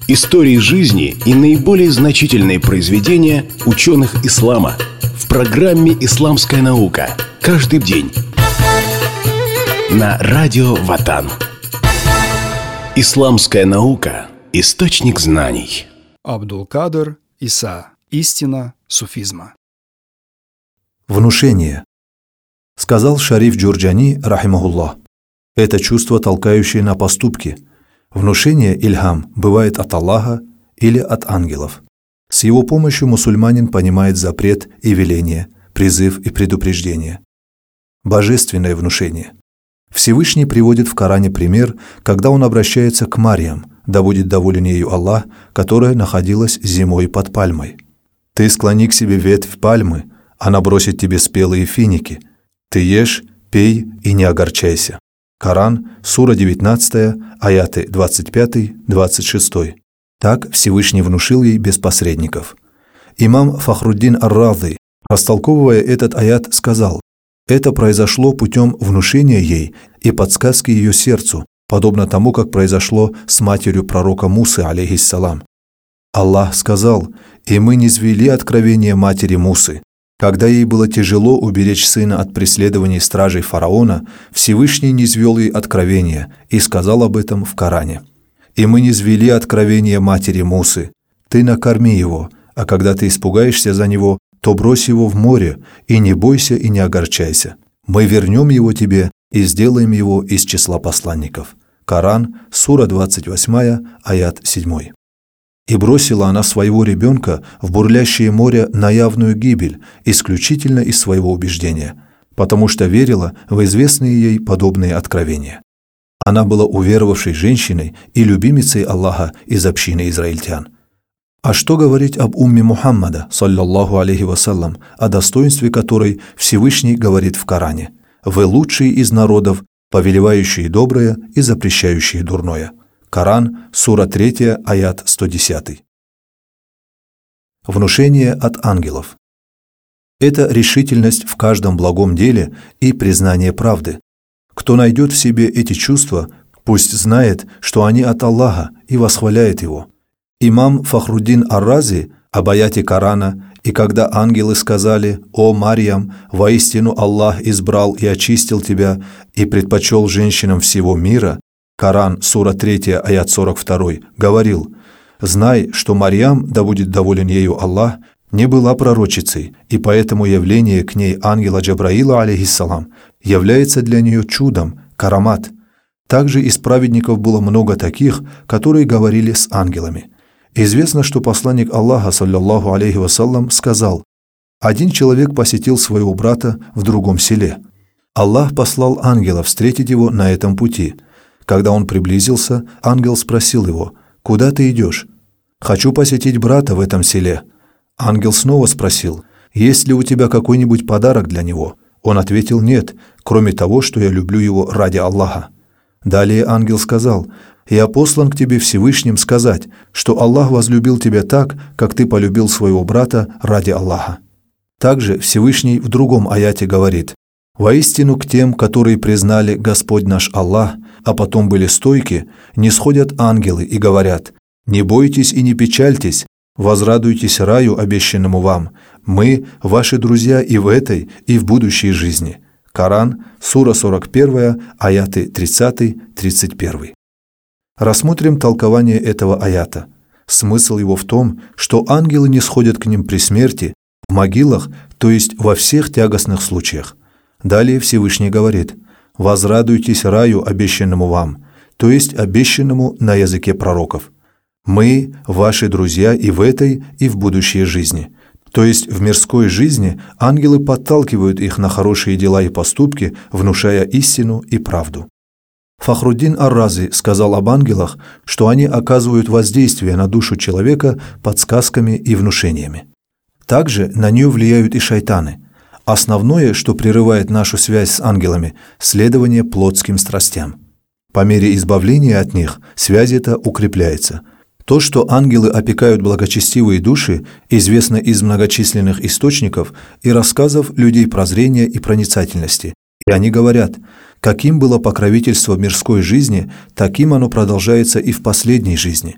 Истории жизни и наиболее значительные произведения ученых ислама в программе «Исламская наука». Каждый день на радио Ватан. Исламская наука – источник знаний. Абдул-Кадр Иса. Истина суфизма. Внушение. Сказал Шариф Джурджани, рахимахуллах, это чувство, толкающее на поступки. Внушение, ильхам, бывает от Аллаха или от ангелов. С его помощью мусульманин понимает запрет и веление, призыв и предупреждение. Божественное внушение. Всевышний приводит в Коране пример, когда он обращается к Марьям, да будет доволен ею Аллах, которая находилась зимой под пальмой. «Ты склони к себе ветвь пальмы, она бросит тебе спелые финики. Ты ешь, пей и не огорчайся». Коран, сура 19, аяты 25-26. Так Всевышний внушил ей без посредников. Имам Фахруддин ар-Рази, растолковывая этот аят, сказал: «Это произошло путем внушения ей и подсказки ее сердцу, подобно тому, как произошло с матерью пророка Мусы, алейхиссалам. Аллах сказал: «И мы низвели откровение матери Мусы». Когда ей было тяжело уберечь сына от преследований стражей фараона, Всевышний низвел ей откровение и сказал об этом в Коране. «И мы низвели откровение матери Мусы. Ты накорми его, а когда ты испугаешься за него, то брось его в море, и не бойся и не огорчайся. Мы вернем его тебе и сделаем его из числа посланников». Коран, сура 28, аят 7. «И бросила она своего ребенка в бурлящее море на явную гибель, исключительно из своего убеждения, потому что верила в известные ей подобные откровения. Она была уверовавшей женщиной и любимицей Аллаха из общины израильтян». А что говорить об умме Мухаммада, саллаллаху алейхи вассалям, о достоинстве которой Всевышний говорит в Коране: «Вы лучшие из народов, повелевающие доброе и запрещающие дурное». Коран, сура 3, аят 110. Внушение от ангелов. Это решительность в каждом благом деле и признание правды. Кто найдет в себе эти чувства, пусть знает, что они от Аллаха, и восхваляет его. Имам Фахруддин ар-Рази об аяте Корана: «И когда ангелы сказали: „О Марьям, воистину Аллах избрал и очистил тебя и предпочел женщинам всего мира“» Коран, сура 3, аят 42, говорил: «Знай, что Марьям, да будет доволен ею Аллах, не была пророчицей, и поэтому явление к ней ангела Джабраила, алейхиссалам, является для нее чудом, карамат». Также из праведников было много таких, которые говорили с ангелами. Известно, что посланник Аллаха, саллаллаху алейхи вассалям, сказал: «Один человек посетил своего брата в другом селе. Аллах послал ангела встретить его на этом пути. Когда он приблизился, ангел спросил его: „Куда ты идешь?“ „Хочу посетить брата в этом селе“. Ангел снова спросил: „Есть ли у тебя какой-нибудь подарок для него?“ Он ответил: „Нет, кроме того, что я люблю его ради Аллаха“. Далее ангел сказал: „Я послан к тебе Всевышним сказать, что Аллах возлюбил тебя так, как ты полюбил своего брата ради Аллаха“. Также Всевышний в другом аяте говорит: «Воистину к тем, которые признали Господь наш Аллах, а потом были стойки, нисходят ангелы и говорят: „Не бойтесь и не печальтесь, возрадуйтесь раю, обещанному вам. Мы ваши друзья и в этой, и в будущей жизни». Коран, сура 41, аяты 30-31. Рассмотрим толкование этого аята. Смысл его в том, что ангелы нисходят к ним при смерти, в могилах, то есть во всех тягостных случаях. Далее Всевышний говорит: «Возрадуйтесь раю, обещанному вам», то есть обещанному на языке пророков. «Мы ваши друзья и в этой, и в будущей жизни». То есть в мирской жизни ангелы подталкивают их на хорошие дела и поступки, внушая истину и правду. Фахруддин ар-Рази сказал об ангелах, что они оказывают воздействие на душу человека подсказками и внушениями. Также на нее влияют и шайтаны. Основное, что прерывает нашу связь с ангелами – следование плотским страстям. По мере избавления от них связь эта укрепляется. То, что ангелы опекают благочестивые души, известно из многочисленных источников и рассказов людей прозрения и проницательности. И они говорят: каким было покровительство в мирской жизни, таким оно продолжается и в последней жизни.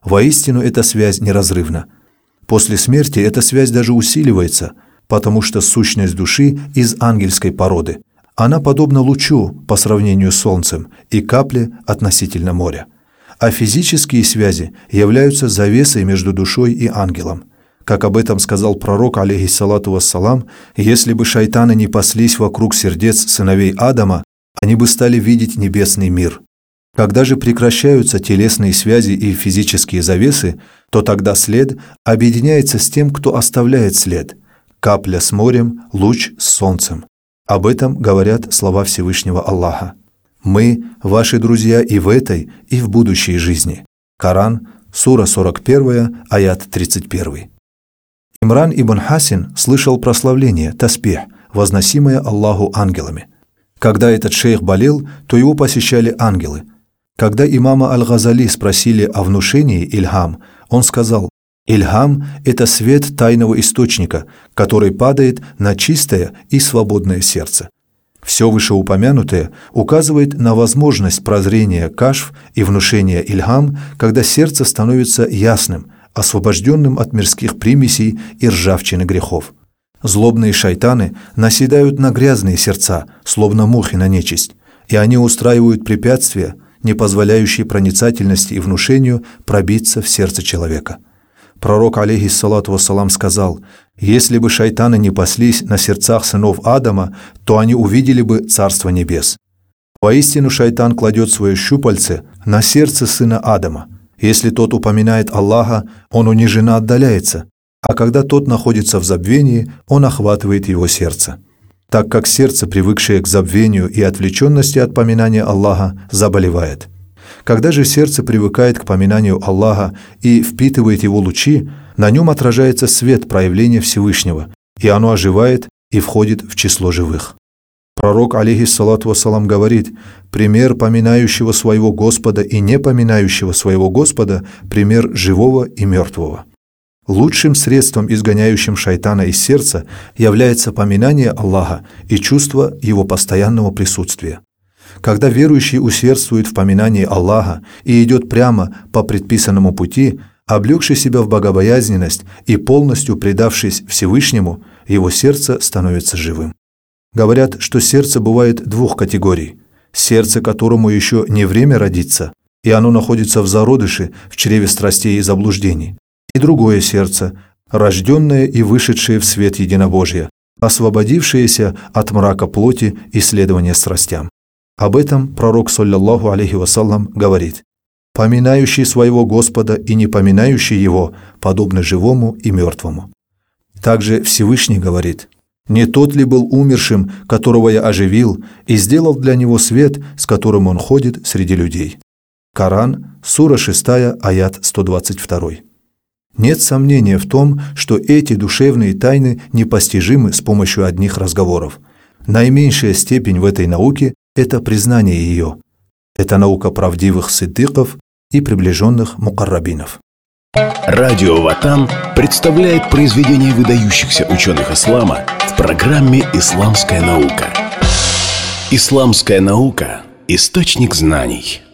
Воистину, эта связь неразрывна. После смерти эта связь даже усиливается, потому что сущность души из ангельской породы. Она подобна лучу по сравнению с солнцем и капле относительно моря. А физические связи являются завесой между душой и ангелом. Как об этом сказал пророк, алейхиссалату вассалам, если бы шайтаны не паслись вокруг сердец сыновей Адама, они бы стали видеть небесный мир. Когда же прекращаются телесные связи и физические завесы, то тогда след объединяется с тем, кто оставляет след. Капля с морем, луч с солнцем. Об этом говорят слова Всевышнего Аллаха. «Мы – ваши друзья и в этой, и в будущей жизни». Коран, сура 41, аят 31. Имран ибн Хасин слышал прославление, таспих, возносимое Аллаху ангелами. Когда этот шейх болел, то его посещали ангелы. Когда имама Аль-Газали спросили о внушении Ильхам, он сказал: «Ильхам – это свет тайного источника, который падает на чистое и свободное сердце». Все вышеупомянутое указывает на возможность прозрения кашф и внушения Ильхам, когда сердце становится ясным, освобожденным от мирских примесей и ржавчины грехов. Злобные шайтаны наседают на грязные сердца, словно мухи на нечисть, и они устраивают препятствия, не позволяющие проницательности и внушению пробиться в сердце человека. Пророк, алейхиссалату вассалам, сказал: «Если бы шайтаны не паслись на сердцах сынов Адама, то они увидели бы Царство Небес». Воистину, шайтан кладет свое щупальце на сердце сына Адама. Если тот упоминает Аллаха, он униженно отдаляется, а когда тот находится в забвении, он охватывает его сердце. Так как сердце, привыкшее к забвению и отвлеченности от поминания Аллаха, заболевает. Когда же сердце привыкает к поминанию Аллаха и впитывает его лучи, на нем отражается свет проявления Всевышнего, и оно оживает и входит в число живых. Пророк, алейхиссалату вассалам, говорит: «Пример поминающего своего Господа и не поминающего своего Господа – пример живого и мертвого». Лучшим средством, изгоняющим шайтана из сердца, является поминание Аллаха и чувство его постоянного присутствия. Когда верующий усердствует в поминании Аллаха и идет прямо по предписанному пути, облегший себя в богобоязненность и полностью предавшись Всевышнему, его сердце становится живым. Говорят, что сердце бывает двух категорий: сердце, которому еще не время родиться, и оно находится в зародыше, в чреве страстей и заблуждений, и другое сердце, рожденное и вышедшее в свет единобожия, освободившееся от мрака плоти и следования страстям. Об этом пророк, саллаллаху алейхи вассалям, говорит: «Поминающий своего Господа и не поминающий Его подобны живому и мертвому». Также Всевышний говорит: «Не тот ли был умершим, которого я оживил, и сделал для него свет, с которым он ходит среди людей?» Коран, сура 6, аят 122. Нет сомнения в том, что эти душевные тайны непостижимы с помощью одних разговоров. Наименьшая степень в этой науке – это признание ее. Это наука правдивых сиддиков и приближенных мукаррабинов. Радио Ватан представляет произведения выдающихся ученых ислама в программе «Исламская наука». Исламская наука – источник знаний.